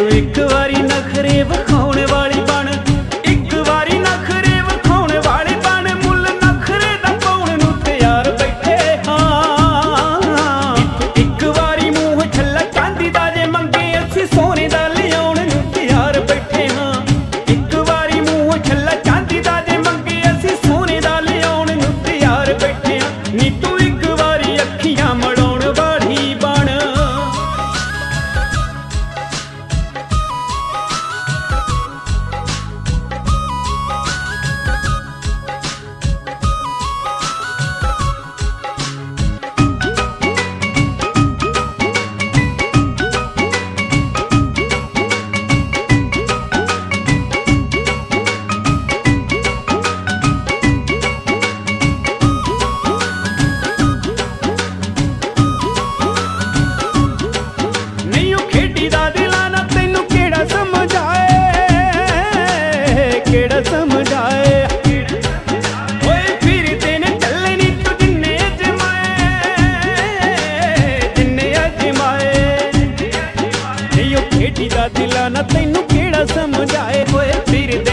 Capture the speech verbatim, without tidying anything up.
एक वारी नखरे विखाउण वाली बन, एक वारी नखरे विखाउण वाली बन, मुल नखरे दा पाउण नूं तैयार बैठे हां। एक वारी मूंह छल्ला चांदी दा जे मंगे असीं सोने दा लियाउण नूं तैयार बैठे हां। एक वारी मूंह छल्ला चांदी दा जे मंगे असीं सोने दा लियाउण नूं तैयार बैठे हां। नी तू एक वारी अखियां मड़ाउण वाली बन। खेडी दा दिला ना तैनू केड़ा समझाए होए फिर